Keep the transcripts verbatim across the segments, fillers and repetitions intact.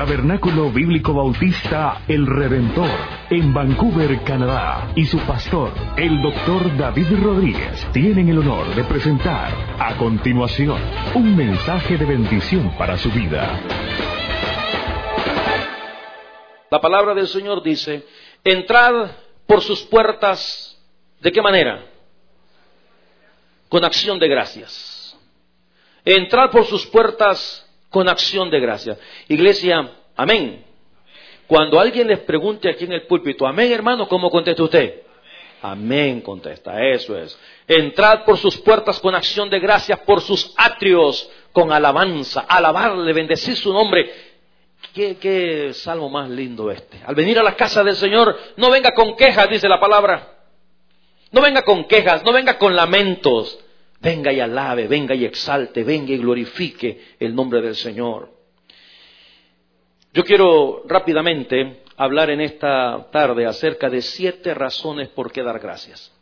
Tabernáculo Bíblico Bautista El Redentor, en Vancouver, Canadá, y su pastor, el doctor David Rodríguez, tienen el honor de presentar a continuación un mensaje de bendición para su vida. La palabra del Señor dice: entrad por sus puertas, ¿de qué manera? Con acción de gracias. Entrad por sus puertas con acción de gracias. Iglesia, amén. Cuando alguien les pregunte aquí en el púlpito, amén, hermano, ¿cómo contesta usted? Amén, contesta, eso es. Entrad por sus puertas con acción de gracias, por sus atrios con alabanza, alabarle, bendecir su nombre. ¿Qué, qué salmo más lindo este? Al venir a la casa del Señor, no venga con quejas, dice la palabra. No venga con quejas, no venga con lamentos. Venga y alabe, venga y exalte, venga y glorifique el nombre del Señor. Yo quiero rápidamente hablar en esta tarde acerca de siete razones por qué dar gracias.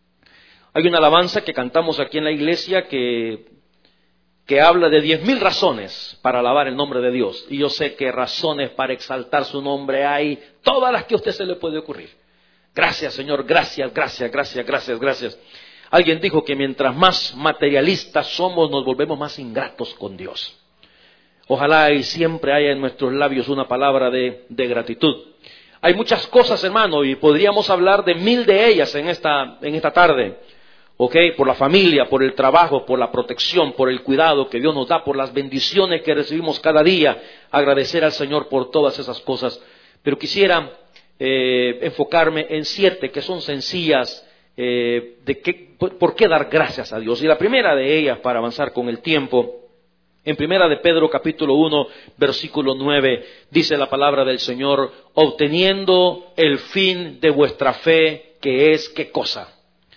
Hay una alabanza que cantamos aquí en la iglesia que, que habla de diez mil razones para alabar el nombre de Dios. Y yo sé que razones para exaltar su nombre hay todas las que a usted se le puede ocurrir. Gracias, Señor, gracias, gracias, gracias, gracias, gracias. Alguien dijo que mientras más materialistas somos, nos volvemos más ingratos con Dios. Ojalá y siempre haya en nuestros labios una palabra de, de gratitud. Hay muchas cosas, hermano, y podríamos hablar de mil de ellas en esta, en esta tarde. ¿Ok? Por la familia, por el trabajo, por la protección, por el cuidado que Dios nos da, por las bendiciones que recibimos cada día. Agradecer al Señor por todas esas cosas. Pero quisiera eh, enfocarme en siete que son sencillas. Eh, de qué, por, por qué dar gracias a Dios. Y la primera de ellas, para avanzar con el tiempo, en primera de Pedro capítulo uno, versículo nueve, dice la palabra del Señor: obteniendo el fin de vuestra fe, que es, ¿qué cosa?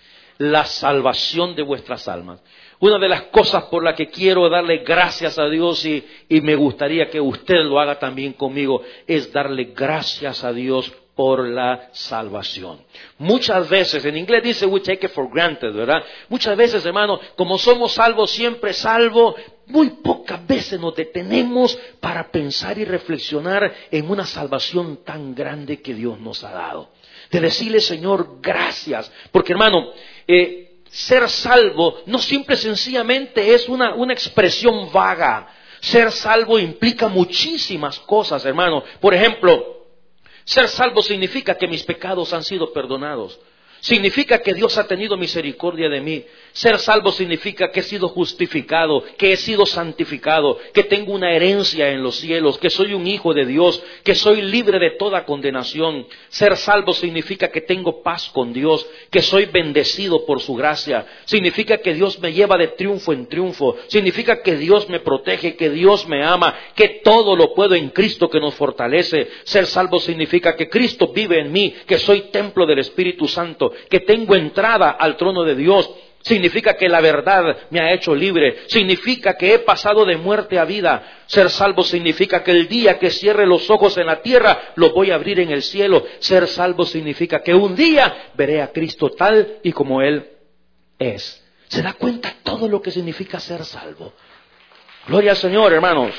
La salvación de vuestras almas. Una de las cosas por las que quiero darle gracias a Dios, y, y me gustaría que usted lo haga también conmigo, es darle gracias a Dios por la salvación. Muchas veces, en inglés dice we take it for granted, ¿verdad? Muchas veces, hermano, como somos salvos, siempre salvo, muy pocas veces nos detenemos para pensar y reflexionar en una salvación tan grande que Dios nos ha dado. De decirle, Señor, gracias. Porque, hermano, eh, ser salvo no simple y sencillamente es una, una expresión vaga. Ser salvo implica muchísimas cosas, hermano. Por ejemplo, ser salvo significa que mis pecados han sido perdonados. Significa que Dios ha tenido misericordia de mí. Ser salvo significa que he sido justificado, que he sido santificado, que tengo una herencia en los cielos, que soy un hijo de Dios, que soy libre de toda condenación. Ser salvo significa que tengo paz con Dios, que soy bendecido por su gracia. Significa que Dios me lleva de triunfo en triunfo. Significa que Dios me protege, que Dios me ama, que todo lo puedo en Cristo que nos fortalece. Ser salvo significa que Cristo vive en mí, que soy templo del Espíritu Santo, que tengo entrada al trono de Dios. Significa que la verdad me ha hecho libre. Significa que he pasado de muerte a vida. Ser salvo significa que el día que cierre los ojos en la tierra, los voy a abrir en el cielo. Ser salvo significa que un día veré a Cristo tal y como Él es. ¿Se da cuenta todo lo que significa ser salvo? Gloria al Señor, hermanos.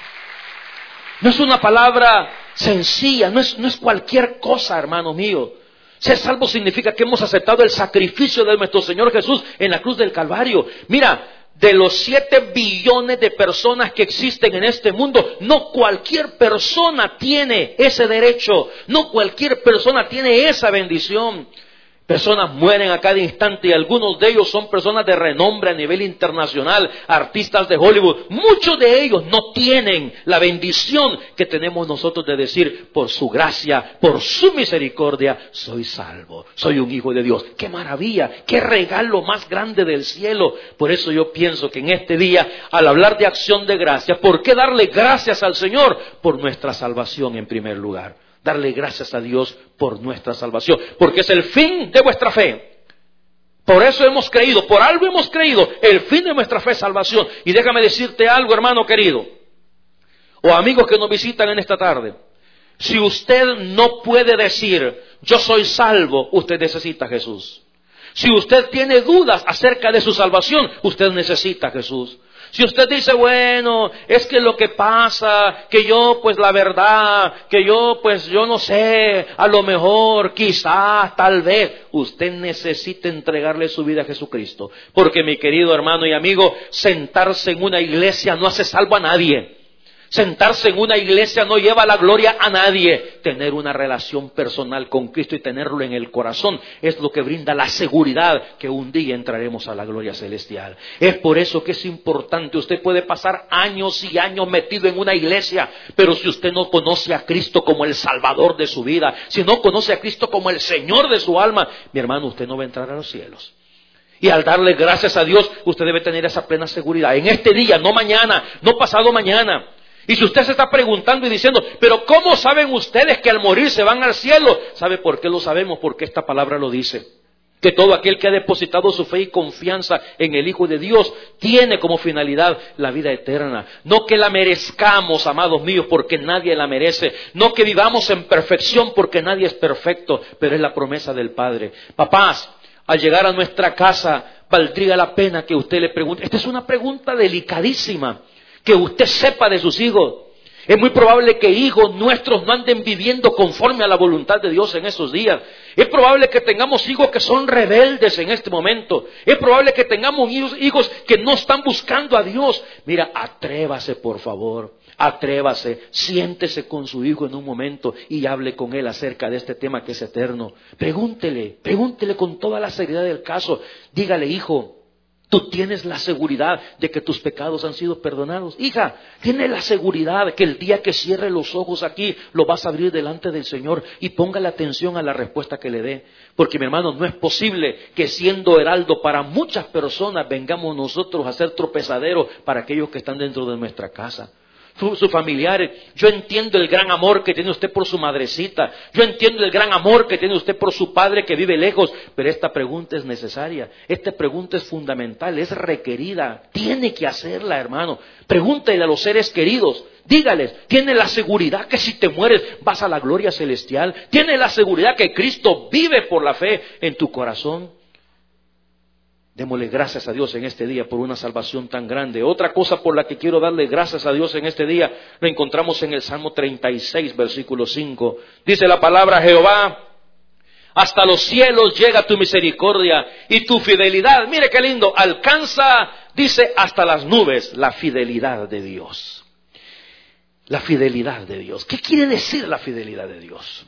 No es una palabra sencilla, no es, no es cualquier cosa, hermano mío. Ser salvo significa que hemos aceptado el sacrificio de nuestro Señor Jesús en la cruz del Calvario. Mira, de los siete billones de personas que existen en este mundo, no cualquier persona tiene ese derecho, no cualquier persona tiene esa bendición. Personas mueren a cada instante y algunos de ellos son personas de renombre a nivel internacional, artistas de Hollywood. Muchos de ellos no tienen la bendición que tenemos nosotros de decir, por su gracia, por su misericordia, soy salvo, soy un hijo de Dios. ¡Qué maravilla! ¡Qué regalo más grande del cielo! Por eso yo pienso que en este día, al hablar de acción de gracia, ¿por qué darle gracias al Señor? Por nuestra salvación en primer lugar. Darle gracias a Dios por nuestra salvación, porque es el fin de vuestra fe. Por eso hemos creído, por algo hemos creído. El fin de nuestra fe es salvación. Y déjame decirte algo, hermano querido, o amigos que nos visitan en esta tarde. Si usted no puede decir, yo soy salvo, usted necesita a Jesús. Si usted tiene dudas acerca de su salvación, usted necesita a Jesús. Si usted dice, bueno, es que lo que pasa, que yo pues la verdad, que yo pues yo no sé, a lo mejor, quizás, tal vez, usted necesita entregarle su vida a Jesucristo. Porque mi querido hermano y amigo, sentarse en una iglesia no hace salvo a nadie. Sentarse en una iglesia no lleva la gloria a nadie. Tener una relación personal con Cristo y tenerlo en el corazón es lo que brinda la seguridad que un día entraremos a la gloria celestial. Es por eso que es importante. Usted puede pasar años y años metido en una iglesia, pero si usted no conoce a Cristo como el Salvador de su vida, si no conoce a Cristo como el Señor de su alma, mi hermano, usted no va a entrar a los cielos. Y al darle gracias a Dios, usted debe tener esa plena seguridad. En este día, no mañana, no pasado mañana. Y si usted se está preguntando y diciendo, pero ¿cómo saben ustedes que al morir se van al cielo? ¿Sabe por qué lo sabemos? Porque esta palabra lo dice. Que todo aquel que ha depositado su fe y confianza en el Hijo de Dios tiene como finalidad la vida eterna. No que la merezcamos, amados míos, porque nadie la merece. No que vivamos en perfección, porque nadie es perfecto, pero es la promesa del Padre. Papás, al llegar a nuestra casa, valdría la pena que usted le pregunte. Esta es una pregunta delicadísima. Que usted sepa de sus hijos. Es muy probable que hijos nuestros no anden viviendo conforme a la voluntad de Dios en esos días. Es probable que tengamos hijos que son rebeldes en este momento. Es probable que tengamos hijos que no están buscando a Dios. Mira, atrévase por favor. Atrévase, siéntese con su hijo en un momento y hable con él acerca de este tema que es eterno. Pregúntele, pregúntele con toda la seriedad del caso. Dígale, hijo, tú tienes la seguridad de que tus pecados han sido perdonados. Hija, tienes la seguridad de que el día que cierre los ojos aquí, lo vas a abrir delante del Señor y póngale atención a la respuesta que le dé. Porque mi hermano, no es posible que siendo heraldo para muchas personas vengamos nosotros a ser tropezaderos para aquellos que están dentro de nuestra casa. Sus familiares, yo entiendo el gran amor que tiene usted por su madrecita, yo entiendo el gran amor que tiene usted por su padre que vive lejos, pero esta pregunta es necesaria, esta pregunta es fundamental, es requerida, tiene que hacerla, hermano. Pregúntele a los seres queridos, dígales, ¿tiene la seguridad que si te mueres vas a la gloria celestial? ¿Tiene la seguridad que Cristo vive por la fe en tu corazón? Démosle gracias a Dios en este día por una salvación tan grande. Otra cosa por la que quiero darle gracias a Dios en este día, lo encontramos en el Salmo treinta y seis, versículo cinco. Dice la palabra: Jehová, hasta los cielos llega tu misericordia y tu fidelidad. Mire qué lindo, alcanza, dice, hasta las nubes la fidelidad de Dios. La fidelidad de Dios. ¿Qué quiere decir la fidelidad de Dios?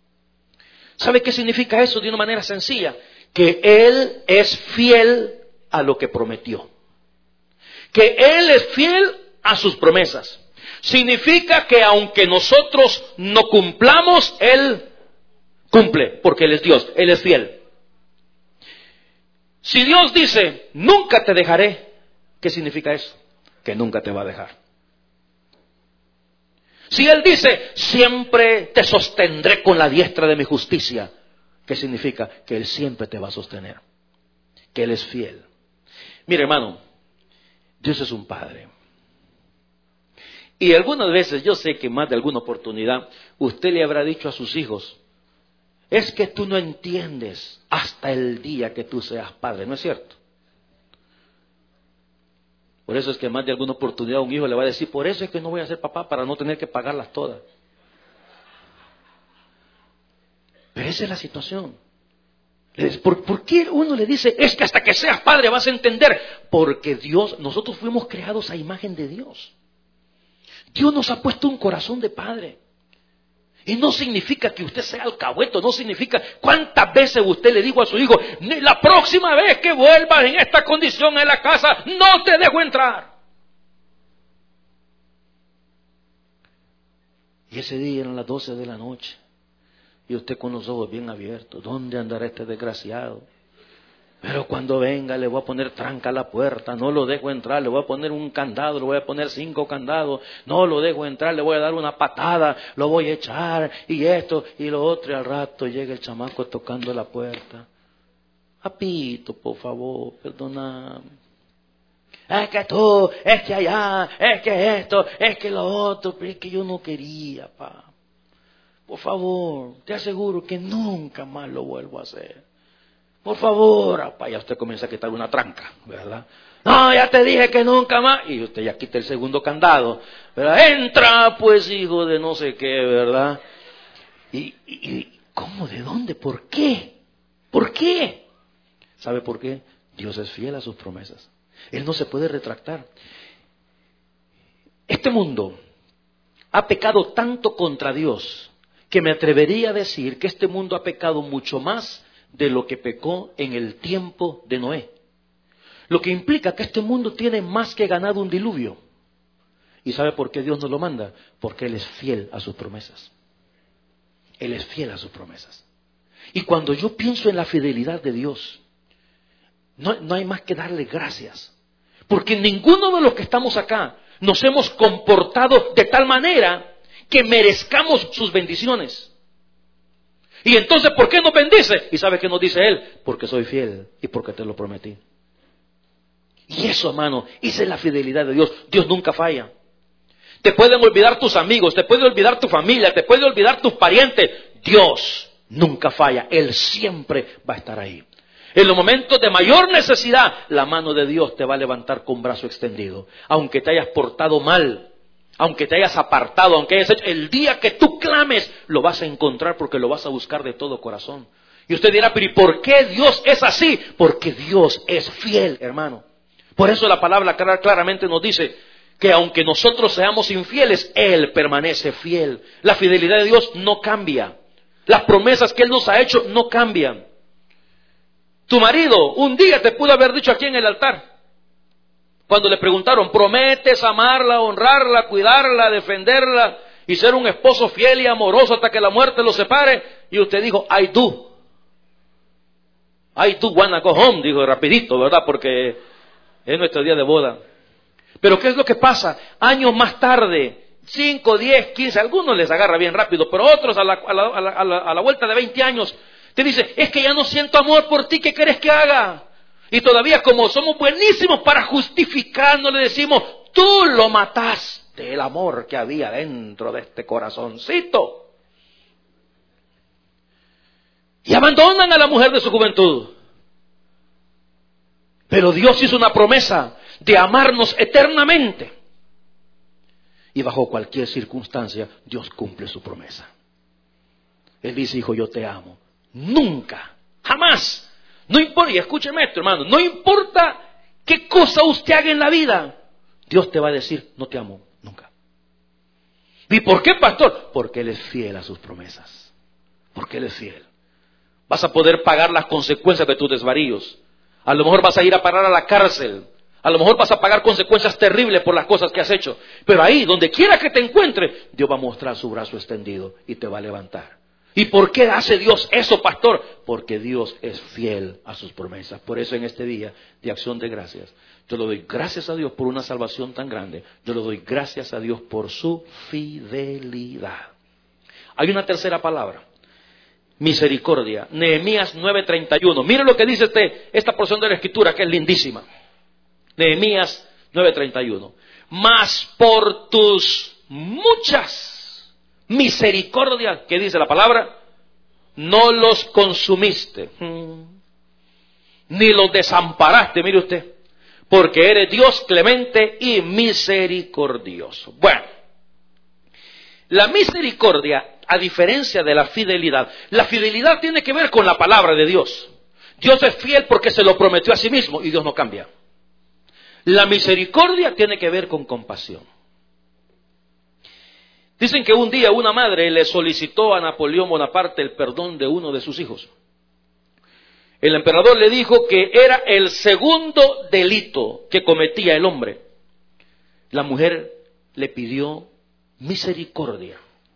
¿Sabe qué significa eso de una manera sencilla? Que Él es fiel a lo que prometió. Que Él es fiel a sus promesas. Significa que aunque nosotros no cumplamos, Él cumple, porque Él es Dios, Él es fiel. Si Dios dice, nunca te dejaré, ¿qué significa eso? Que nunca te va a dejar. Si Él dice, siempre te sostendré con la diestra de mi justicia, ¿qué significa? Que Él siempre te va a sostener, que Él es fiel. Mire, hermano, Dios es un Padre. Y algunas veces, yo sé que más de alguna oportunidad, usted le habrá dicho a sus hijos, es que tú no entiendes hasta el día que tú seas padre, ¿no es cierto? Por eso es que más de alguna oportunidad un hijo le va a decir, por eso es que no voy a ser papá, para no tener que pagarlas todas. Pero esa es la situación. ¿Por, ¿Por qué uno le dice, es que hasta que seas padre vas a entender? Porque Dios, nosotros fuimos creados a imagen de Dios. Dios nos ha puesto un corazón de padre. Y no significa que usted sea alcahueto, no significa cuántas veces usted le dijo a su hijo, la próxima vez que vuelvas en esta condición a la casa, no te dejo entrar. Y ese día eran las doce de la noche. Y usted con los ojos bien abiertos, ¿dónde andará este desgraciado? Pero cuando venga le voy a poner tranca a la puerta, no lo dejo entrar, le voy a poner un candado, le voy a poner cinco candados, no lo dejo entrar, le voy a dar una patada, lo voy a echar, y esto, y lo otro, y al rato llega el chamaco tocando la puerta. Papito, por favor, perdóname. Es que tú, es que allá, es que esto, es que lo otro, pero es que yo no quería, pa. Por favor, te aseguro que nunca más lo vuelvo a hacer. Por favor, papá, ya usted comienza a quitar una tranca, ¿verdad? No, ya te dije que nunca más. Y usted ya quita el segundo candado. Pero entra, pues, hijo de no sé qué, ¿verdad? Y, y, y ¿cómo? ¿De dónde? ¿Por qué? ¿Por qué? ¿Sabe por qué? Dios es fiel a sus promesas. Él no se puede retractar. Este mundo ha pecado tanto contra Dios que me atrevería a decir que este mundo ha pecado mucho más de lo que pecó en el tiempo de Noé. Lo que implica que este mundo tiene más que ganado un diluvio. ¿Y sabe por qué Dios nos lo manda? Porque Él es fiel a sus promesas. Él es fiel a sus promesas. Y cuando yo pienso en la fidelidad de Dios, no, no hay más que darle gracias. Porque ninguno de los que estamos acá nos hemos comportado de tal manera que merezcamos sus bendiciones. Y entonces, ¿por qué nos bendice? ¿Y sabe qué nos dice Él? Porque soy fiel y porque te lo prometí. Y eso, hermano, esa es la fidelidad de Dios. Dios nunca falla. Te pueden olvidar tus amigos, te puede olvidar tu familia, te puede olvidar tus parientes. Dios nunca falla. Él siempre va a estar ahí. En los momentos de mayor necesidad, la mano de Dios te va a levantar con brazo extendido. Aunque te hayas portado mal, aunque te hayas apartado, aunque hayas hecho, el día que tú clames, lo vas a encontrar porque lo vas a buscar de todo corazón. Y usted dirá, pero ¿y por qué Dios es así? Porque Dios es fiel, hermano. Por eso la palabra claramente nos dice que aunque nosotros seamos infieles, Él permanece fiel. La fidelidad de Dios no cambia. Las promesas que Él nos ha hecho no cambian. Tu marido un día te pudo haber dicho aquí en el altar, cuando le preguntaron, ¿prometes amarla, honrarla, cuidarla, defenderla y ser un esposo fiel y amoroso hasta que la muerte los separe? Y usted dijo, I do. I do wanna go home, dijo rapidito, ¿verdad? Porque es nuestro día de boda. Pero ¿qué es lo que pasa? Años más tarde, cinco, diez, quince, algunos les agarra bien rápido, pero otros a la, a la, a la, a la, a la vuelta de veinte años, te dice, es que ya no siento amor por ti, ¿qué querés que haga? Y todavía como somos buenísimos para justificarnos, le decimos, tú lo mataste, el amor que había dentro de este corazoncito. Y abandonan a la mujer de su juventud. Pero Dios hizo una promesa de amarnos eternamente. Y bajo cualquier circunstancia, Dios cumple su promesa. Él dice, hijo, yo te amo. Nunca, jamás. No importa, y escúcheme esto, hermano, no importa qué cosa usted haga en la vida, Dios te va a decir, no te amo, nunca. ¿Y por qué, pastor? Porque Él es fiel a sus promesas. Porque Él es fiel. Vas a poder pagar las consecuencias de tus desvaríos. A lo mejor vas a ir a parar a la cárcel. A lo mejor vas a pagar consecuencias terribles por las cosas que has hecho. Pero ahí, donde quiera que te encuentre, Dios va a mostrar su brazo extendido y te va a levantar. ¿Y por qué hace Dios eso, pastor? Porque Dios es fiel a sus promesas. Por eso en este día de acción de gracias, yo le doy gracias a Dios por una salvación tan grande. Yo le doy gracias a Dios por su fidelidad. Hay una tercera palabra. Misericordia. Nehemías nueve treinta y uno. Mire lo que dice este, esta porción de la Escritura, que es lindísima. Nehemías nueve treinta y uno. Mas por tus muchas misericordias, ¿qué dice la palabra? No los consumiste, ni los desamparaste, mire usted, porque eres Dios clemente y misericordioso. Bueno, la misericordia, a diferencia de la fidelidad, la fidelidad tiene que ver con la palabra de Dios. Dios es fiel porque se lo prometió a sí mismo y Dios no cambia. La misericordia tiene que ver con compasión. Dicen que un día una madre le solicitó a Napoleón Bonaparte el perdón de uno de sus hijos. El emperador le dijo que era el segundo delito que cometía el hombre. La mujer le pidió misericordia.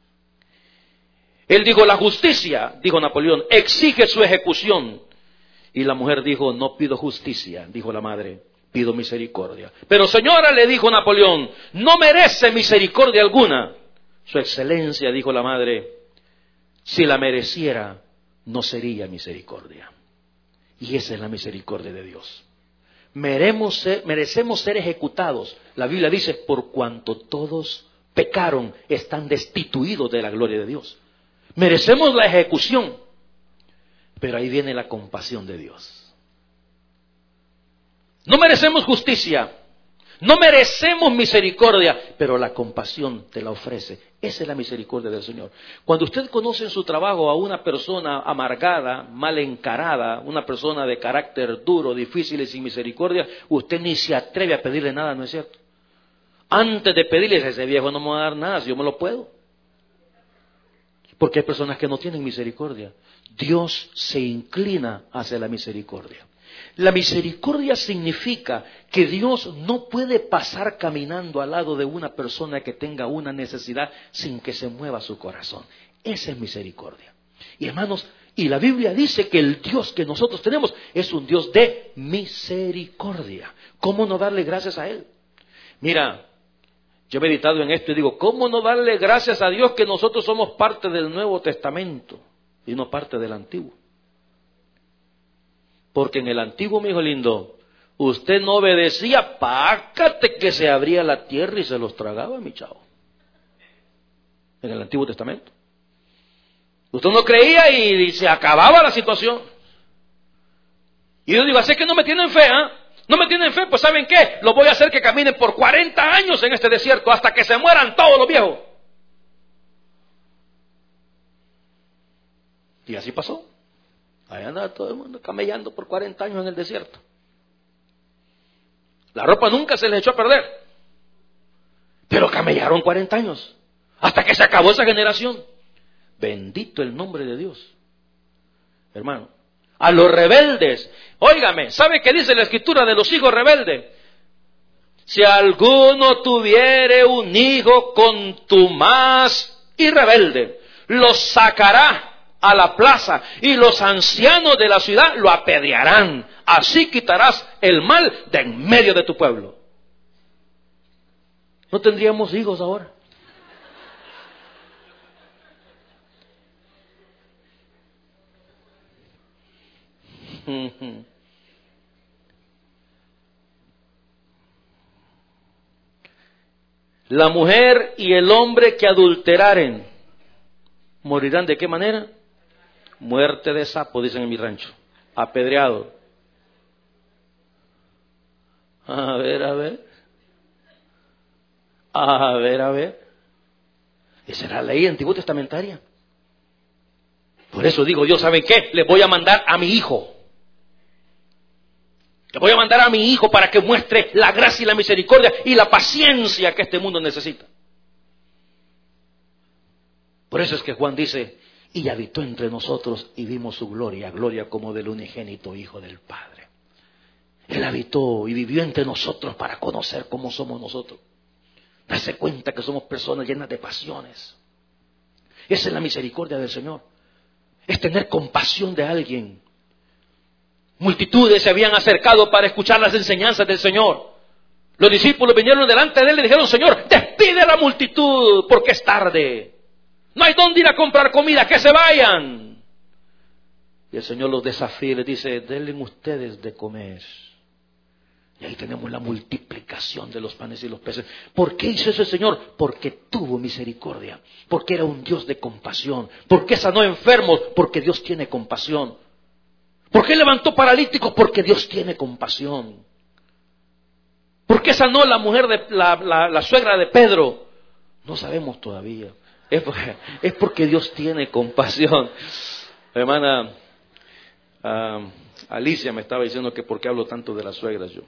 Él dijo, la justicia, dijo Napoleón, exige su ejecución. Y la mujer dijo, no pido justicia, dijo la madre, pido misericordia. Pero señora, le dijo Napoleón, no merece misericordia alguna. Su excelencia, dijo la madre, si la mereciera, no sería misericordia. Y esa es la misericordia de Dios. Merecemos ser, merecemos ser ejecutados. La Biblia dice, por cuanto todos pecaron, están destituidos de la gloria de Dios. Merecemos la ejecución. Pero ahí viene la compasión de Dios. No merecemos justicia, no merecemos misericordia, pero la compasión te la ofrece. Esa es la misericordia del Señor. Cuando usted conoce en su trabajo a una persona amargada, mal encarada, una persona de carácter duro, difícil y sin misericordia, usted ni se atreve a pedirle nada, ¿no es cierto? Antes de pedirle, ese viejo no me va a dar nada, si yo me lo puedo. Porque hay personas que no tienen misericordia. Dios se inclina hacia la misericordia. La misericordia significa que Dios no puede pasar caminando al lado de una persona que tenga una necesidad sin que se mueva su corazón. Esa es misericordia. Y hermanos, y la Biblia dice que el Dios que nosotros tenemos es un Dios de misericordia. ¿Cómo no darle gracias a Él? Mira, yo he meditado en esto y digo, ¿cómo no darle gracias a Dios que nosotros somos parte del Nuevo Testamento y no parte del Antiguo? Porque en el Antiguo, mi hijo lindo, usted no obedecía, pácate que se abría la tierra y se los tragaba, mi chavo. En el Antiguo Testamento. Usted no creía y se acababa la situación. Y yo digo, así que no me tienen fe, ¿ah? ¿eh? No me tienen fe, pues ¿saben qué? Los voy a hacer que caminen por cuarenta años en este desierto hasta que se mueran todos los viejos. Y así pasó. Ahí andaba todo el mundo camellando por cuarenta años en el desierto. La ropa nunca se les echó a perder. Pero camellaron cuarenta años. Hasta que se acabó esa generación. Bendito el nombre de Dios. Hermano. A los rebeldes. Óigame, ¿sabe qué dice la Escritura de los hijos rebeldes? Si alguno tuviere un hijo contumaz y rebelde, lo sacará a la plaza, y los ancianos de la ciudad lo apedrearán. Así quitarás el mal de en medio de tu pueblo. ¿No tendríamos hijos ahora? La mujer y el hombre que adulteraren morirán ¿de qué manera? Muerte de sapo, dicen en mi rancho. Apedreado. A ver, a ver. A ver, a ver. Esa era la ley antigua testamentaria. Por eso digo yo, ¿saben qué? Les voy a mandar a mi hijo. Les voy a mandar a mi hijo para que muestre la gracia y la misericordia y la paciencia que este mundo necesita. Por eso es que Juan dice, y habitó entre nosotros y vimos su gloria, gloria como del unigénito Hijo del Padre. Él habitó y vivió entre nosotros para conocer cómo somos nosotros. Darse cuenta que somos personas llenas de pasiones. Esa es la misericordia del Señor. Es tener compasión de alguien. Multitudes se habían acercado para escuchar las enseñanzas del Señor. Los discípulos vinieron delante de él y le dijeron, Señor, despide a la multitud porque es tarde. No hay dónde ir a comprar comida, que se vayan. Y el Señor los desafía y les dice, denle ustedes de comer. Y ahí tenemos la multiplicación de los panes y los peces. ¿Por qué hizo eso el Señor? Porque tuvo misericordia. Porque era un Dios de compasión. Porque sanó enfermos. Porque Dios tiene compasión. ¿Por qué levantó paralíticos? Porque Dios tiene compasión. ¿Por qué sanó la mujer de la, la, la suegra de Pedro? No sabemos todavía. Es porque, es porque Dios tiene compasión. Hermana uh, Alicia me estaba diciendo que por qué hablo tanto de las suegras yo.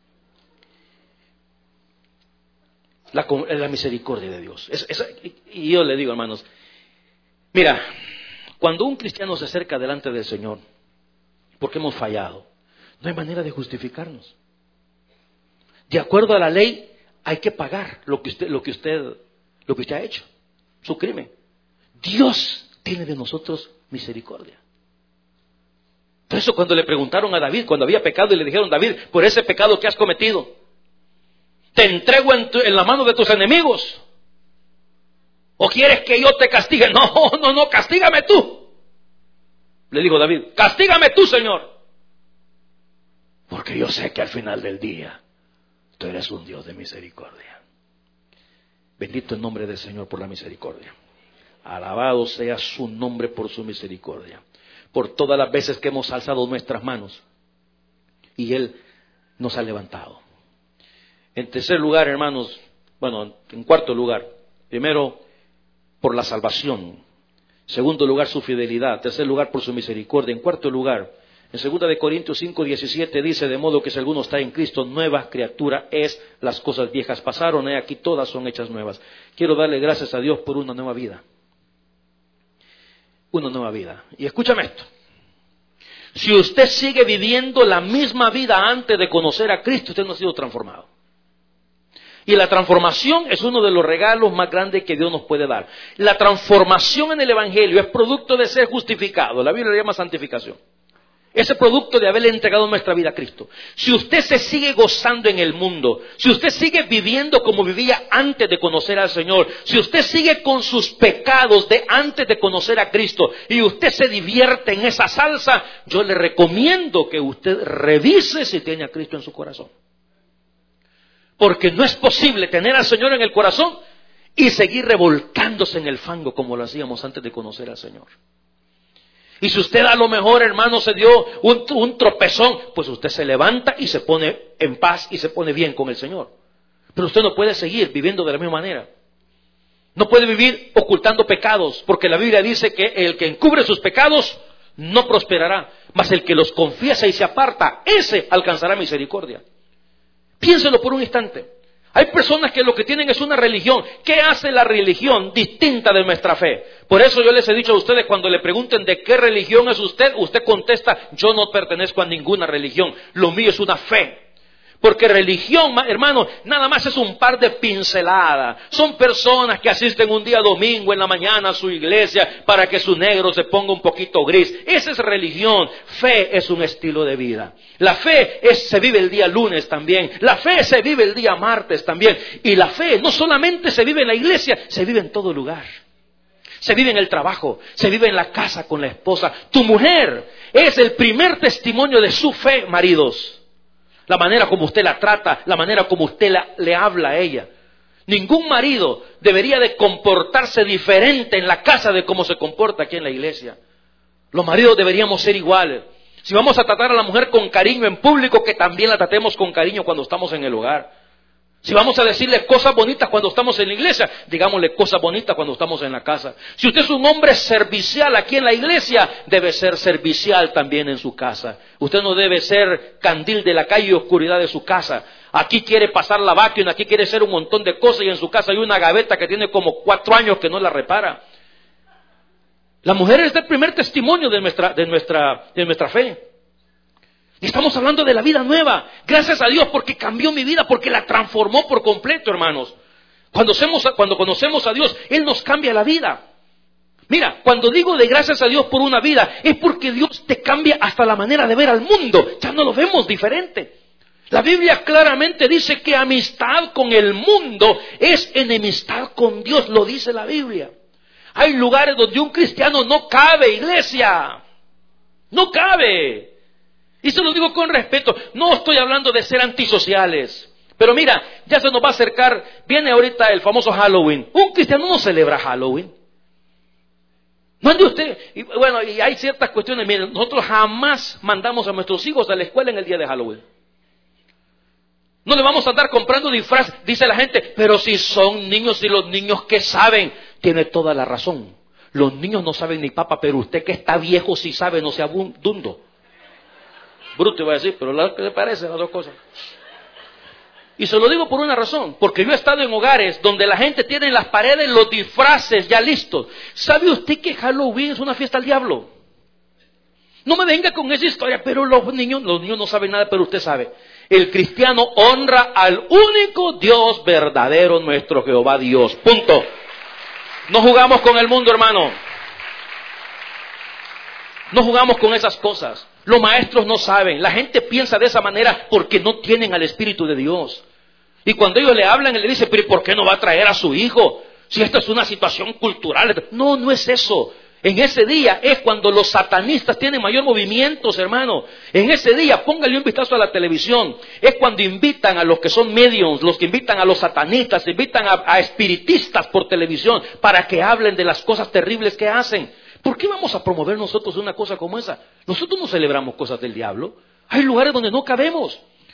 La, la misericordia de Dios. Es, es, y yo le digo, hermanos, mira, cuando un cristiano se acerca delante del Señor, porque hemos fallado, no hay manera de justificarnos. De acuerdo a la ley, hay que pagar lo que usted, lo que usted, lo que usted ha hecho. Su crimen. Dios tiene de nosotros misericordia. Por eso cuando le preguntaron a David, cuando había pecado y le dijeron, David, por ese pecado que has cometido, te entrego en, tu, en la mano de tus enemigos. ¿O quieres que yo te castigue? No, no, no, castígame tú. Le dijo David, castígame tú, Señor. Porque yo sé que al final del día, tú eres un Dios de misericordia. Bendito el nombre del Señor por la misericordia. Alabado sea su nombre por su misericordia. Por todas las veces que hemos alzado nuestras manos y Él nos ha levantado. En tercer lugar, hermanos, bueno, en cuarto lugar, primero, por la salvación. Segundo lugar, su fidelidad. Tercer lugar, por su misericordia. En cuarto lugar, en segunda de Corintios cinco diecisiete dice, de modo que si alguno está en Cristo, nueva criatura es, las cosas viejas pasaron, y aquí todas son hechas nuevas. Quiero darle gracias a Dios por una nueva vida. Una nueva vida. Y escúchame esto. Si usted sigue viviendo la misma vida antes de conocer a Cristo, usted no ha sido transformado. Y la transformación es uno de los regalos más grandes que Dios nos puede dar. La transformación en el Evangelio es producto de ser justificado. La Biblia le llama santificación. Ese producto de haberle entregado nuestra vida a Cristo. Si usted se sigue gozando en el mundo, si usted sigue viviendo como vivía antes de conocer al Señor, si usted sigue con sus pecados de antes de conocer a Cristo y usted se divierte en esa salsa, yo le recomiendo que usted revise si tiene a Cristo en su corazón. Porque no es posible tener al Señor en el corazón y seguir revolcándose en el fango como lo hacíamos antes de conocer al Señor. Y si usted a lo mejor, hermano, se dio un, un tropezón, pues usted se levanta y se pone en paz y se pone bien con el Señor. Pero usted no puede seguir viviendo de la misma manera. No puede vivir ocultando pecados, porque la Biblia dice que el que encubre sus pecados no prosperará, mas el que los confiesa y se aparta, ese alcanzará misericordia. Piénselo por un instante. Hay personas que lo que tienen es una religión. ¿Qué hace la religión distinta de nuestra fe? Por eso yo les he dicho a ustedes, cuando le pregunten de qué religión es usted, usted contesta, yo no pertenezco a ninguna religión. Lo mío es una fe. Porque religión, hermano, nada más es un par de pinceladas. Son personas que asisten un día domingo en la mañana a su iglesia para que su negro se ponga un poquito gris. Esa es religión. Fe es un estilo de vida. La fe es, se vive el día lunes también. La fe se vive el día martes también. Y la fe no solamente se vive en la iglesia, se vive en todo lugar. Se vive en el trabajo, se vive en la casa con la esposa. Tu mujer es el primer testimonio de su fe, maridos. La manera como usted la trata, la manera como usted la, le habla a ella. Ningún marido debería de comportarse diferente en la casa de cómo se comporta aquí en la iglesia. Los maridos deberíamos ser iguales. Si vamos a tratar a la mujer con cariño en público, que también la tratemos con cariño cuando estamos en el hogar. Si vamos a decirle cosas bonitas cuando estamos en la iglesia, digámosle cosas bonitas cuando estamos en la casa. Si usted es un hombre servicial aquí en la iglesia, debe ser servicial también en su casa. Usted no debe ser candil de la calle y oscuridad de su casa. Aquí quiere pasar la vacuum, aquí quiere hacer un montón de cosas y en su casa hay una gaveta que tiene como cuatro años que no la repara. La mujer es el primer testimonio de nuestra, de nuestra, de nuestra fe. Y estamos hablando de la vida nueva. Gracias a Dios porque cambió mi vida, porque la transformó por completo, hermanos. Cuando, hacemos, cuando conocemos a Dios, Él nos cambia la vida. Mira, cuando digo de gracias a Dios por una vida, es porque Dios te cambia hasta la manera de ver al mundo. Ya no lo vemos diferente. La Biblia claramente dice que amistad con el mundo es enemistad con Dios. Lo dice la Biblia. Hay lugares donde un cristiano no cabe, iglesia. No cabe. Y se lo digo con respeto, no estoy hablando de ser antisociales. Pero mira, ya se nos va a acercar, viene ahorita el famoso Halloween. Un cristiano no celebra Halloween. No ande usted. Y bueno, y hay ciertas cuestiones, miren, nosotros jamás mandamos a nuestros hijos a la escuela en el día de Halloween. No le vamos a andar comprando disfraz, dice la gente, pero si son niños y los niños que saben, tiene toda la razón. Los niños no saben ni papa, pero usted que está viejo sí sabe, no sea dundo. Bruto iba a decir, pero lo que le parece las dos cosas. Y se lo digo por una razón, porque yo he estado en hogares donde la gente tiene en las paredes los disfraces ya listos. ¿Sabe usted que Halloween es una fiesta al diablo? No me venga con esa historia, pero los niños, los niños no saben nada, pero usted sabe. El cristiano honra al único Dios verdadero, nuestro Jehová Dios. Punto. No jugamos con el mundo, hermano. No jugamos con esas cosas. Los maestros no saben. La gente piensa de esa manera porque no tienen al Espíritu de Dios. Y cuando ellos le hablan, él le dice, pero ¿por qué no va a traer a su hijo? Si esta es una situación cultural. No, no es eso. En ese día es cuando los satanistas tienen mayor movimientos, hermano. En ese día, póngale un vistazo a la televisión. Es cuando invitan a los que son mediums, los que invitan a los satanistas, invitan a, a espiritistas por televisión para que hablen de las cosas terribles que hacen. ¿Por qué vamos a promover nosotros una cosa como esa? Nosotros no celebramos cosas del diablo. Hay lugares donde no cabemos.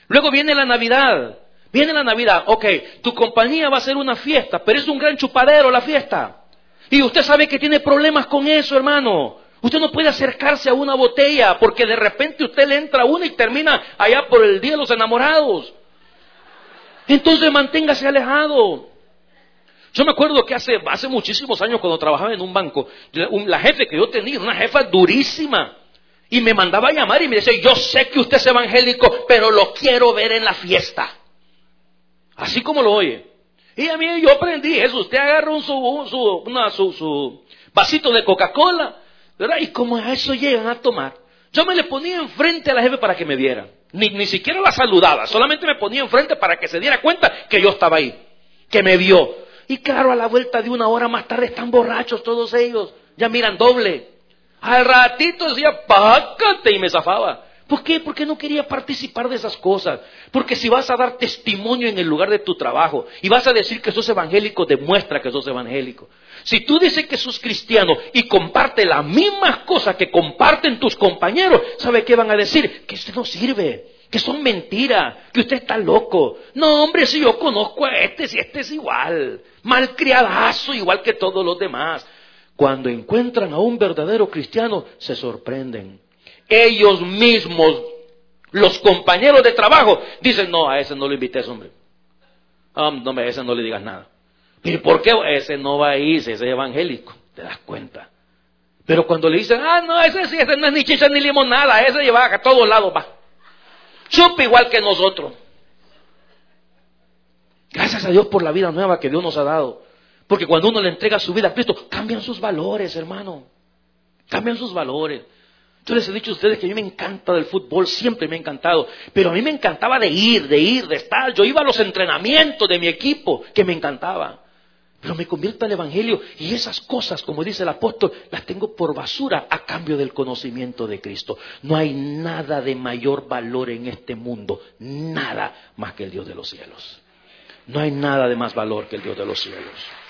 Luego viene la Navidad. Viene la Navidad. Ok, tu compañía va a hacer una fiesta, pero es un gran chupadero la fiesta. Y usted sabe que tiene problemas con eso, hermano. Usted no puede acercarse a una botella porque de repente usted le entra a una y termina allá por el Día de los Enamorados. Entonces manténgase alejado. Yo me acuerdo que hace, hace muchísimos años cuando trabajaba en un banco, la jefe que yo tenía, una jefa durísima, y me mandaba a llamar y me decía, yo sé que usted es evangélico, pero lo quiero ver en la fiesta. Así como lo oye. Y a mí yo aprendí eso. Usted agarra un, su, su, una, su, su vasito de Coca-Cola, ¿verdad? Y como a eso llegan a tomar, yo me le ponía enfrente a la jefe para que me viera. Ni, ni siquiera la saludaba, solamente me ponía enfrente para que se diera cuenta que yo estaba ahí, que me vio. Y claro, a la vuelta de una hora más tarde están borrachos todos ellos, ya miran doble. Al ratito decía, pácate, y me zafaba. ¿Por qué? Porque no quería participar de esas cosas. Porque si vas a dar testimonio en el lugar de tu trabajo y vas a decir que sos evangélico, demuestra que sos evangélico. Si tú dices que sos cristiano y comparte las mismas cosas que comparten tus compañeros, ¿sabe qué van a decir? Que usted no sirve, que son mentiras, que usted está loco. No, hombre, si yo conozco a este, si este es igual, malcriadazo, igual que todos los demás. Cuando encuentran a un verdadero cristiano, se sorprenden. Ellos mismos, los compañeros de trabajo, dicen, no, a ese no lo invites, hombre. Ah, no, a ese no le digas nada. ¿Y por qué? Ese no va a irse, ese es evangélico, te das cuenta. Pero cuando le dicen, ah, no, ese sí, ese no es ni chicha ni limonada, ese lleva a todos lados, va. Chupa igual que nosotros. Gracias a Dios por la vida nueva que Dios nos ha dado. Porque cuando uno le entrega su vida a Cristo, cambian sus valores, hermano. Cambian sus valores. Yo les he dicho a ustedes que a mí me encanta del fútbol, siempre me ha encantado, pero a mí me encantaba de ir, de ir, de estar. Yo iba a los entrenamientos de mi equipo, que me encantaba. Pero me convierto al Evangelio y esas cosas, como dice el apóstol, las tengo por basura a cambio del conocimiento de Cristo. No hay nada de mayor valor en este mundo, nada más que el Dios de los cielos. No hay nada de más valor que el Dios de los cielos.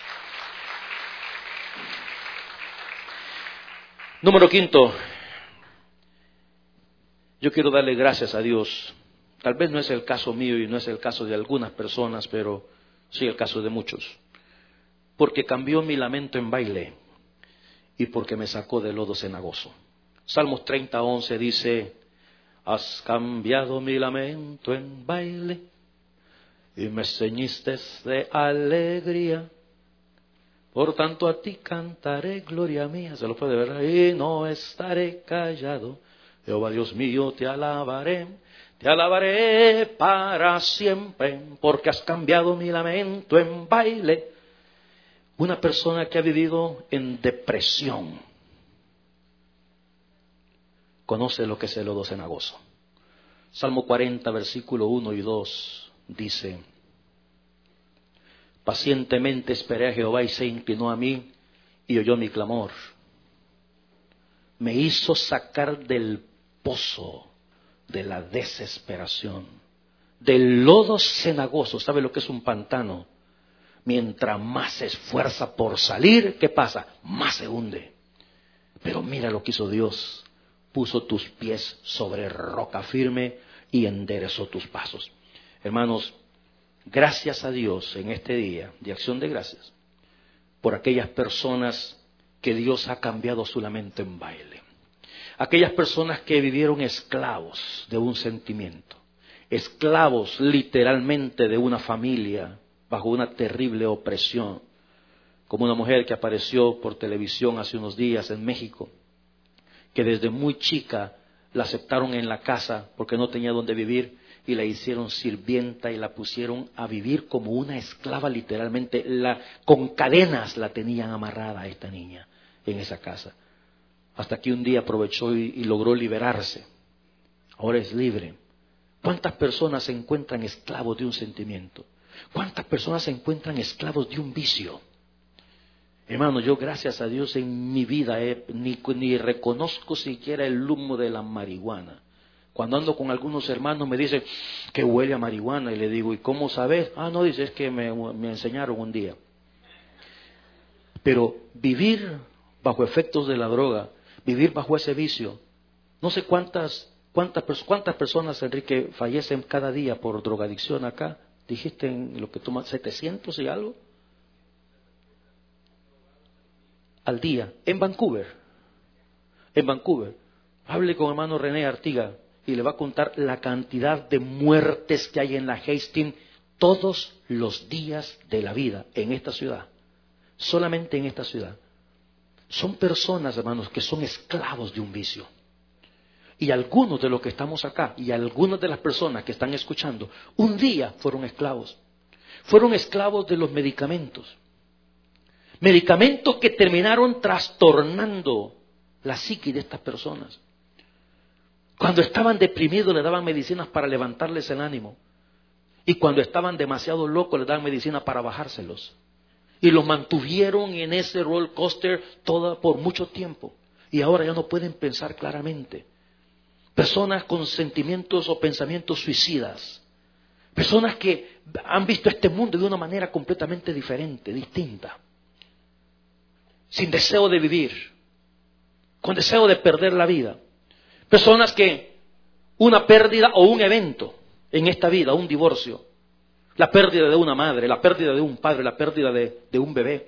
Número quinto. Yo quiero darle gracias a Dios. Tal vez no es el caso mío y no es el caso de algunas personas, pero sí el caso de muchos. Porque cambió mi lamento en baile y porque me sacó del lodo cenagoso. Salmos treinta, once dice, has cambiado mi lamento en baile y me ceñiste de alegría. Por tanto a ti cantaré gloria mía. Se lo puede ver ahí. No estaré callado. Jehová Dios mío, te alabaré, te alabaré para siempre, porque has cambiado mi lamento en baile. Una persona que ha vivido en depresión conoce lo que es el lodo cenagoso. Salmo cuarenta, versículo uno y dos dice, pacientemente esperé a Jehová y se inclinó a mí y oyó mi clamor. Me hizo sacar del pozo de la desesperación, del lodo cenagoso. ¿Sabe lo que es un pantano? Mientras más se esfuerza por salir, ¿qué pasa? Más se hunde. Pero mira lo que hizo Dios. Puso tus pies sobre roca firme y enderezó tus pasos. Hermanos, gracias a Dios en este día de acción de gracias por aquellas personas que Dios ha cambiado su lamento en baile. Aquellas personas que vivieron esclavos de un sentimiento, esclavos literalmente de una familia bajo una terrible opresión, como una mujer que apareció por televisión hace unos días en México, que desde muy chica la aceptaron en la casa porque no tenía dónde vivir y la hicieron sirvienta y la pusieron a vivir como una esclava literalmente, la, con cadenas la tenían amarrada a esta niña en esa casa. Hasta que un día aprovechó y, y logró liberarse. Ahora es libre. ¿Cuántas personas se encuentran esclavos de un sentimiento? ¿Cuántas personas se encuentran esclavos de un vicio? Hermano, yo gracias a Dios en mi vida eh, ni, ni reconozco siquiera el humo de la marihuana. Cuando ando con algunos hermanos me dicen que huele a marihuana y le digo, ¿y cómo sabes? Ah, no, dice, es que me, me enseñaron un día. Pero vivir bajo efectos de la droga, vivir bajo ese vicio, no sé cuántas ¿Cuántas, cuántas personas, Enrique, fallecen cada día por drogadicción acá? Dijiste en lo que toma setecientos y algo. Al día, en Vancouver. En Vancouver. Hable con hermano René Artiga y le va a contar la cantidad de muertes que hay en la Hastings todos los días de la vida en esta ciudad. Solamente en esta ciudad. Son personas, hermanos, que son esclavos de un vicio. Y algunos de los que estamos acá y algunas de las personas que están escuchando, un día fueron esclavos. Fueron esclavos de los medicamentos. Medicamentos que terminaron trastornando la psique de estas personas. Cuando estaban deprimidos les daban medicinas para levantarles el ánimo. Y cuando estaban demasiado locos les daban medicinas para bajárselos. Y los mantuvieron en ese roller coaster toda, por mucho tiempo. Y ahora ya no pueden pensar claramente. Personas con sentimientos o pensamientos suicidas. Personas que han visto este mundo de una manera completamente diferente, distinta. Sin deseo de vivir. Con deseo de perder la vida. Personas que una pérdida o un evento en esta vida, un divorcio, la pérdida de una madre, la pérdida de un padre, la pérdida de, de un bebé,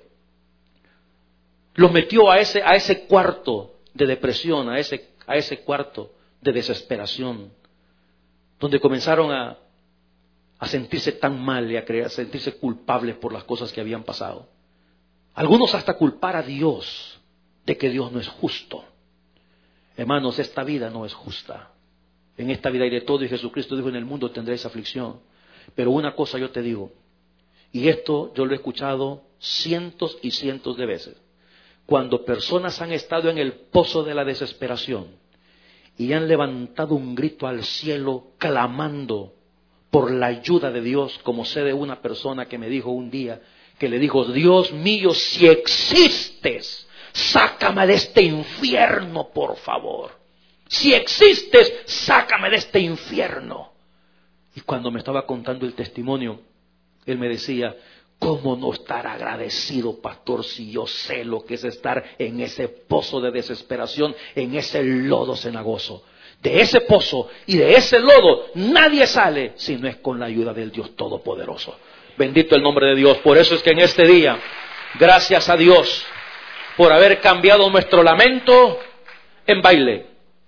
los metió a ese, a ese cuarto de depresión, a ese, a ese cuarto de desesperación, donde comenzaron a, a sentirse tan mal y a, creer, a sentirse culpables por las cosas que habían pasado. Algunos hasta culpar a Dios de que Dios no es justo. Hermanos, esta vida no es justa. En esta vida hay de todo y Jesucristo dijo: en el mundo tendréis aflicción. Pero una cosa yo te digo, y esto yo lo he escuchado cientos y cientos de veces. Cuando personas han estado en el pozo de la desesperación y han levantado un grito al cielo clamando por la ayuda de Dios, como sé de una persona que me dijo un día, que le dijo: Dios mío, si existes, sácame de este infierno, por favor. Si existes, sácame de este infierno. Y cuando me estaba contando el testimonio, él me decía: ¿cómo no estar agradecido, pastor, si yo sé lo que es estar en ese pozo de desesperación, en ese lodo cenagoso? De ese pozo y de ese lodo nadie sale si no es con la ayuda del Dios Todopoderoso. Bendito el nombre de Dios. Por eso es que en este día, gracias a Dios por haber cambiado nuestro lamento en baile.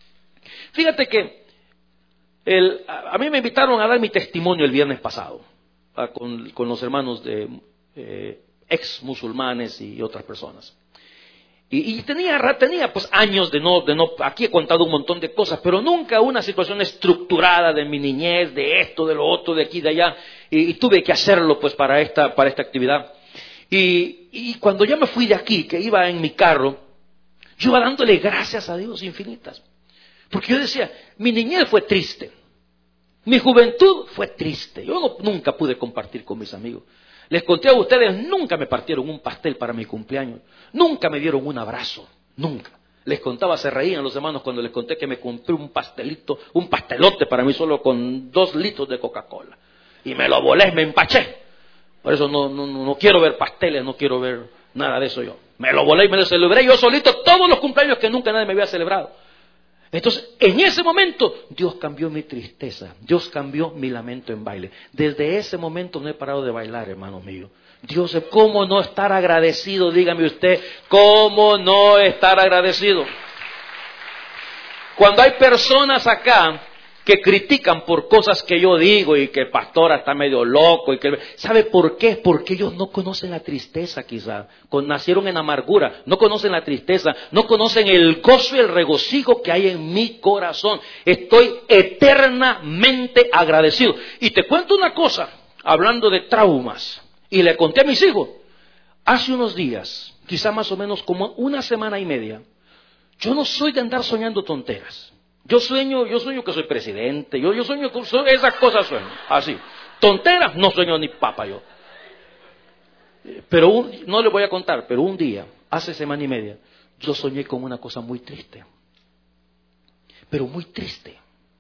Fíjate que el, a, a mí me invitaron a dar mi testimonio el viernes pasado, a, con, con los hermanos de eh, ex musulmanes y otras personas. Y, y tenía, tenía pues años de no, de no, aquí he contado un montón de cosas, pero nunca una situación estructurada de mi niñez, de esto, de lo otro, de aquí, de allá, y, y tuve que hacerlo pues para esta, para esta actividad. Y, y cuando yo me fui de aquí, que iba en mi carro, yo iba dándole gracias a Dios infinitas. Porque yo decía, mi niñez fue triste, mi juventud fue triste, yo no, nunca pude compartir con mis amigos. Les conté a ustedes, nunca me partieron un pastel para mi cumpleaños, nunca me dieron un abrazo, nunca. Les contaba, se reían los hermanos cuando les conté que me compré un pastelito, un pastelote para mí solo con dos litros de Coca-Cola. Y me lo volé, me empaché. Por eso no, no, no quiero ver pasteles, no quiero ver nada de eso yo. Me lo volé y me lo celebré yo solito todos los cumpleaños que nunca nadie me había celebrado. Entonces, en ese momento, Dios cambió mi tristeza, Dios cambió mi lamento en baile. Desde ese momento no he parado de bailar, hermano mío. Dios, ¿cómo no estar agradecido? Dígame usted, ¿cómo no estar agradecido? Cuando hay personas acá que critican por cosas que yo digo y que el pastor está medio loco, y que ¿sabe por qué? Porque ellos no conocen la tristeza quizá, nacieron en amargura, no conocen la tristeza, no conocen el gozo y el regocijo que hay en mi corazón. Estoy eternamente agradecido. Y te cuento una cosa, hablando de traumas, y le conté a mis hijos, hace unos días, quizá más o menos como una semana y media, yo no soy de andar soñando tonteras. Yo sueño, yo sueño que soy presidente, yo, yo sueño que soy, esas cosas sueño, así. Tonteras, no sueño ni papa yo. Pero un, no le voy a contar, pero un día, hace semana y media, yo soñé con una cosa muy triste. Pero muy triste.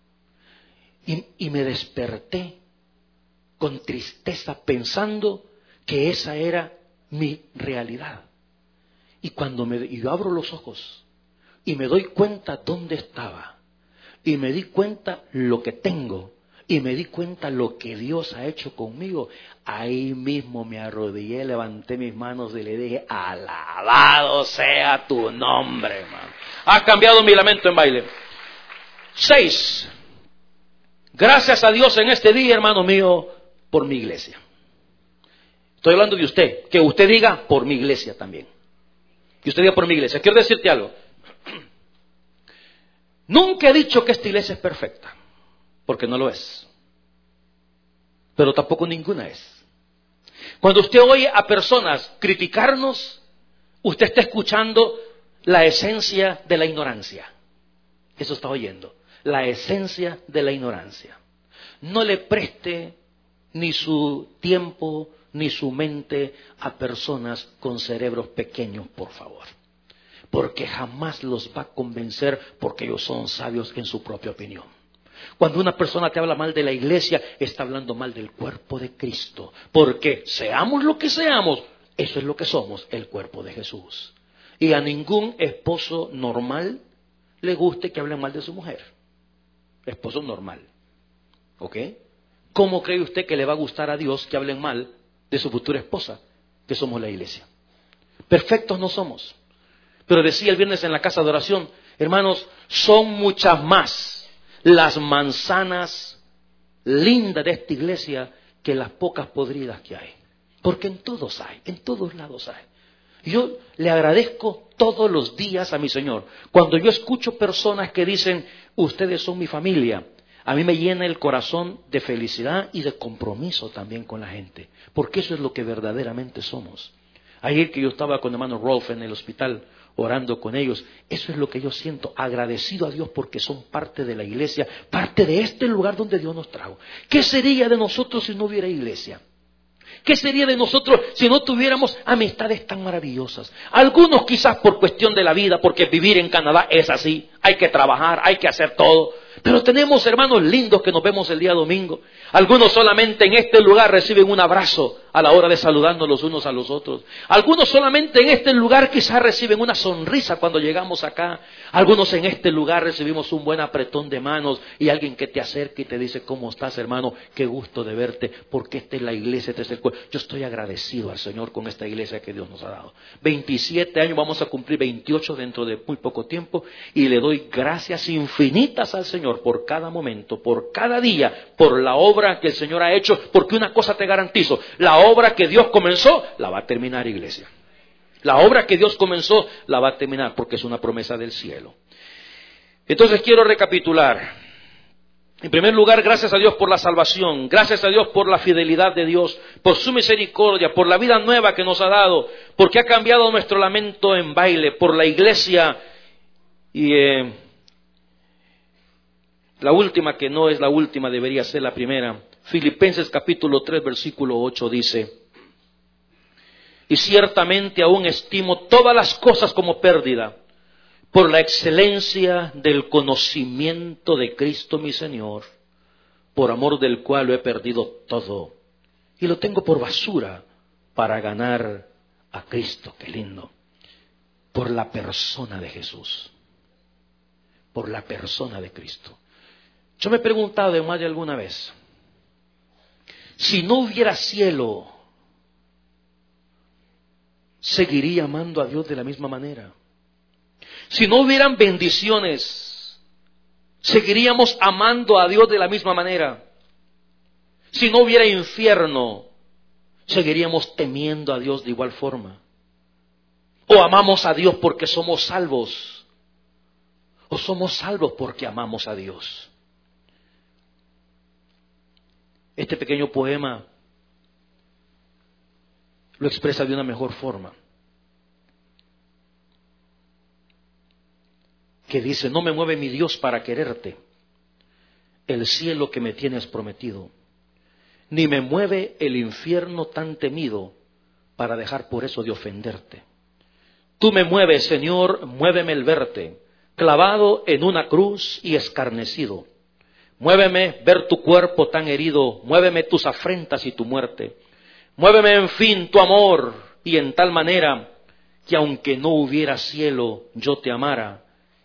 Y, y me desperté con tristeza pensando que esa era mi realidad. Y cuando me, y yo abro los ojos y me doy cuenta dónde estaba, y me di cuenta lo que tengo, y me di cuenta lo que Dios ha hecho conmigo, ahí mismo me arrodillé, levanté mis manos y le dije, alabado sea tu nombre, hermano. Ha cambiado mi lamento en baile. Seis. Gracias a Dios en este día, hermano mío, por mi iglesia. Estoy hablando de usted, que usted diga por mi iglesia también. Que usted diga por mi iglesia. Quiero decirte algo. Nunca he dicho que esta iglesia es perfecta, porque no lo es. Pero tampoco ninguna es. Cuando usted oye a personas criticarnos, usted está escuchando la esencia de la ignorancia. Eso está oyendo. La esencia de la ignorancia. No le preste ni su tiempo ni su mente a personas con cerebros pequeños, por favor. Porque jamás los va a convencer porque ellos son sabios en su propia opinión. Cuando una persona te habla mal de la iglesia, está hablando mal del cuerpo de Cristo. Porque seamos lo que seamos, eso es lo que somos, el cuerpo de Jesús. Y a ningún esposo normal le guste que hablen mal de su mujer. Esposo normal. ¿Ok? ¿Cómo cree usted que le va a gustar a Dios que hablen mal de su futura esposa, que somos la iglesia? Perfectos no somos. Pero decía el viernes en la casa de oración, hermanos, son muchas más las manzanas lindas de esta iglesia que las pocas podridas que hay. Porque en todos hay, en todos lados hay. Yo le agradezco todos los días a mi Señor. Cuando yo escucho personas que dicen, ustedes son mi familia, a mí me llena el corazón de felicidad y de compromiso también con la gente. Porque eso es lo que verdaderamente somos. Ayer que yo estaba con hermano Rolf en el hospital, orando con ellos, eso es lo que yo siento, agradecido a Dios porque son parte de la iglesia, parte de este lugar donde Dios nos trajo. ¿Qué sería de nosotros si no hubiera iglesia? ¿Qué sería de nosotros si no tuviéramos amistades tan maravillosas? Algunos quizás por cuestión de la vida, porque vivir en Canadá es así, hay que trabajar, hay que hacer todo. Pero tenemos hermanos lindos que nos vemos el día domingo. Algunos solamente en este lugar reciben un abrazo a la hora de saludarnos los unos a los otros. Algunos solamente en este lugar quizás reciben una sonrisa cuando llegamos acá. Algunos en este lugar recibimos un buen apretón de manos y alguien que te acerca y te dice, ¿cómo estás, hermano? Qué gusto de verte, porque esta es la iglesia, este es el cuerpo. Yo estoy agradecido al Señor con esta iglesia que Dios nos ha dado. veintisiete años, vamos a cumplir veintiocho dentro de muy poco tiempo y le doy gracias infinitas al Señor por cada momento, por cada día, por la obra que el Señor ha hecho, porque una cosa te garantizo, la obra que Dios comenzó, la va a terminar, iglesia. La obra que Dios comenzó, la va a terminar, porque es una promesa del cielo. Entonces quiero recapitular. En primer lugar, gracias a Dios por la salvación, gracias a Dios por la fidelidad de Dios, por su misericordia, por la vida nueva que nos ha dado, porque ha cambiado nuestro lamento en baile, por la iglesia y... Eh, La última, que no es la última, debería ser la primera. Filipenses capítulo tres, versículo ocho dice, y ciertamente aún estimo todas las cosas como pérdida, por la excelencia del conocimiento de Cristo mi Señor, por amor del cual lo he perdido todo, y lo tengo por basura para ganar a Cristo. Qué lindo. Por la persona de Jesús. Por la persona de Cristo. Yo me he preguntado de más de alguna vez, si no hubiera cielo, ¿seguiría amando a Dios de la misma manera? Si no hubieran bendiciones, ¿seguiríamos amando a Dios de la misma manera? Si no hubiera infierno, ¿seguiríamos temiendo a Dios de igual forma? ¿O amamos a Dios porque somos salvos? ¿O somos salvos porque amamos a Dios? Este pequeño poema lo expresa de una mejor forma. Que dice, no me mueve mi Dios para quererte, el cielo que me tienes prometido, ni me mueve el infierno tan temido para dejar por eso de ofenderte. Tú me mueves, Señor, muéveme el verte, clavado en una cruz y escarnecido. Muéveme ver tu cuerpo tan herido, muéveme tus afrentas y tu muerte. Muéveme, en fin, tu amor, y en tal manera que aunque no hubiera cielo, yo te amara,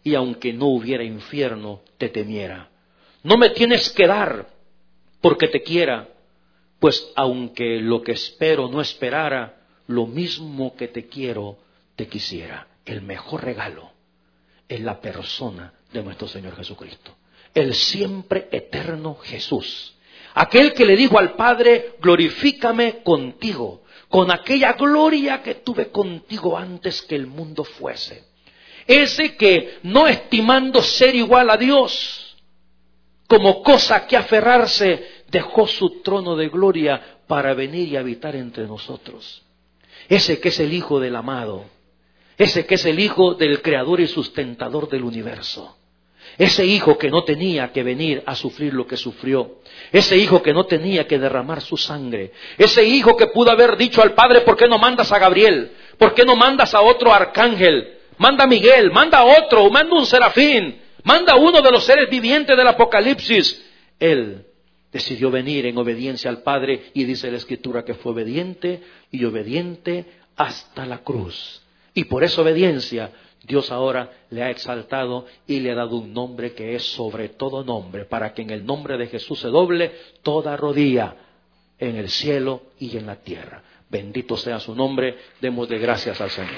y aunque no hubiera infierno, te temiera. No me tienes que dar porque te quiera, pues aunque lo que espero no esperara, lo mismo que te quiero, te quisiera. El mejor regalo es la persona de nuestro Señor Jesucristo, el siempre eterno Jesús, aquel que le dijo al Padre, glorifícame contigo, con aquella gloria que tuve contigo antes que el mundo fuese. Ese que, no estimando ser igual a Dios, como cosa que aferrarse, dejó su trono de gloria para venir y habitar entre nosotros. Ese que es el Hijo del amado, ese que es el Hijo del Creador y sustentador del universo. Ese Hijo que no tenía que venir a sufrir lo que sufrió. Ese Hijo que no tenía que derramar su sangre. Ese Hijo que pudo haber dicho al Padre, ¿por qué no mandas a Gabriel? ¿Por qué no mandas a otro arcángel? Manda a Miguel, manda a otro, manda un serafín, manda a uno de los seres vivientes del Apocalipsis. Él decidió venir en obediencia al Padre y dice la Escritura que fue obediente y obediente hasta la cruz. Y por esa obediencia Dios ahora le ha exaltado y le ha dado un nombre que es sobre todo nombre, para que en el nombre de Jesús se doble toda rodilla en el cielo y en la tierra. Bendito sea su nombre, démosle gracias al Señor.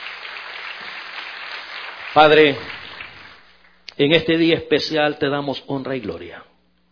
Padre, en este día especial te damos honra y gloria.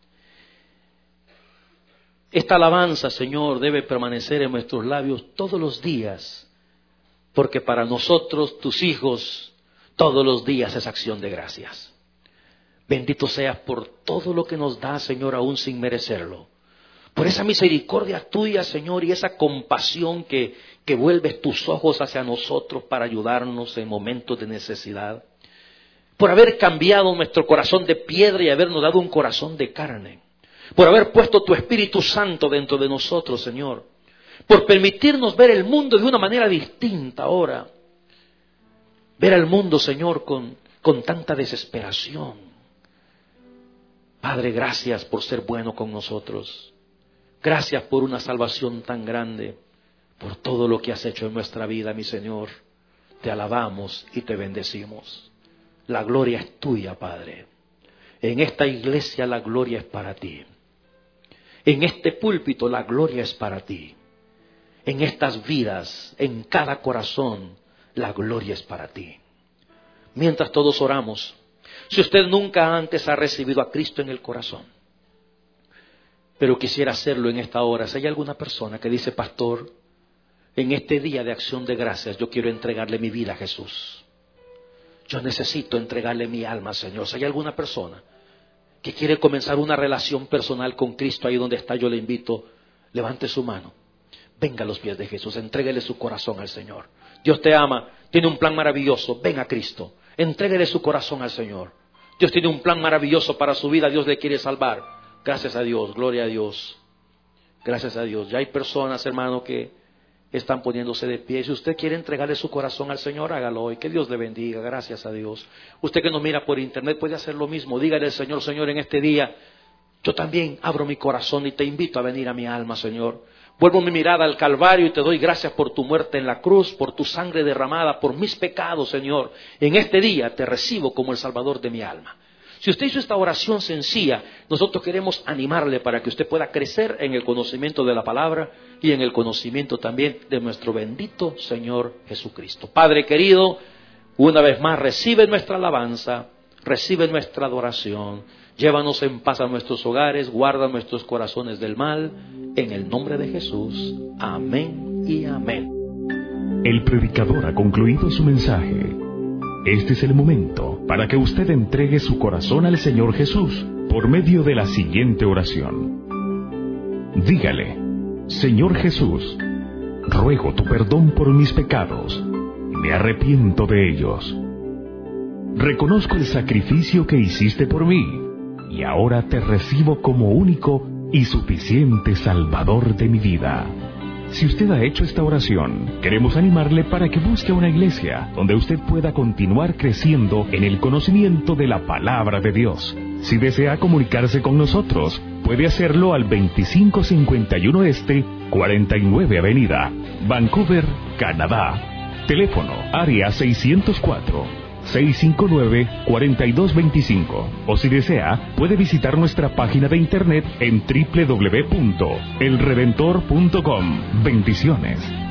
Esta alabanza, Señor, debe permanecer en nuestros labios todos los días, porque para nosotros, tus hijos, todos los días es acción de gracias. Bendito seas por todo lo que nos das, Señor, aún sin merecerlo. Por esa misericordia tuya, Señor, y esa compasión que, que vuelves tus ojos hacia nosotros para ayudarnos en momentos de necesidad. Por haber cambiado nuestro corazón de piedra y habernos dado un corazón de carne. Por haber puesto tu Espíritu Santo dentro de nosotros, Señor. Por permitirnos ver el mundo de una manera distinta ahora. Ver al mundo, Señor, con, con tanta desesperación. Padre, gracias por ser bueno con nosotros. Gracias por una salvación tan grande. Por todo lo que has hecho en nuestra vida, mi Señor. Te alabamos y te bendecimos. La gloria es tuya, Padre. En esta iglesia la gloria es para ti. En este púlpito la gloria es para ti. En estas vidas, en cada corazón, la gloria es para ti. Mientras todos oramos, si usted nunca antes ha recibido a Cristo en el corazón, pero quisiera hacerlo en esta hora, si hay alguna persona que dice, pastor, en este día de acción de gracias, yo quiero entregarle mi vida a Jesús. Yo necesito entregarle mi alma, Señor. Si hay alguna persona que quiere comenzar una relación personal con Cristo, ahí donde está, yo le invito, levante su mano. Venga a los pies de Jesús, entréguele su corazón al Señor. Dios te ama, tiene un plan maravilloso. Ven a Cristo, entréguele su corazón al Señor. Dios tiene un plan maravilloso para su vida, Dios le quiere salvar. Gracias a Dios, gloria a Dios. Gracias a Dios. Ya hay personas, hermano, que están poniéndose de pie. Si usted quiere entregarle su corazón al Señor, hágalo hoy. Que Dios le bendiga, gracias a Dios. Usted que nos mira por internet puede hacer lo mismo. Dígale al Señor, Señor, en este día, yo también abro mi corazón y te invito a venir a mi alma, Señor. Vuelvo mi mirada al Calvario y te doy gracias por tu muerte en la cruz, por tu sangre derramada, por mis pecados, Señor. En este día te recibo como el Salvador de mi alma. Si usted hizo esta oración sencilla, nosotros queremos animarle para que usted pueda crecer en el conocimiento de la palabra y en el conocimiento también de nuestro bendito Señor Jesucristo. Padre querido, una vez más recibe nuestra alabanza, recibe nuestra adoración. Llévanos en paz a nuestros hogares, guarda nuestros corazones del mal, en el nombre de Jesús. Amén y amén. El predicador ha concluido su mensaje. Este es el momento para que usted entregue su corazón al Señor Jesús por medio de la siguiente oración. Dígale, Señor Jesús, ruego tu perdón por mis pecados, me arrepiento de ellos. Reconozco el sacrificio que hiciste por mí, y ahora te recibo como único y suficiente Salvador de mi vida. Si usted ha hecho esta oración, queremos animarle para que busque una iglesia donde usted pueda continuar creciendo en el conocimiento de la palabra de Dios. Si desea comunicarse con nosotros, puede hacerlo al veinticinco cincuenta y uno Este, cuarenta y nueve Avenida, Vancouver, Canadá. Teléfono área seiscientos cuatro, seis cinco nueve, cuatro dos dos cinco. O si desea, puede visitar nuestra página de internet en doble u doble u doble u punto el redentor punto com. Bendiciones.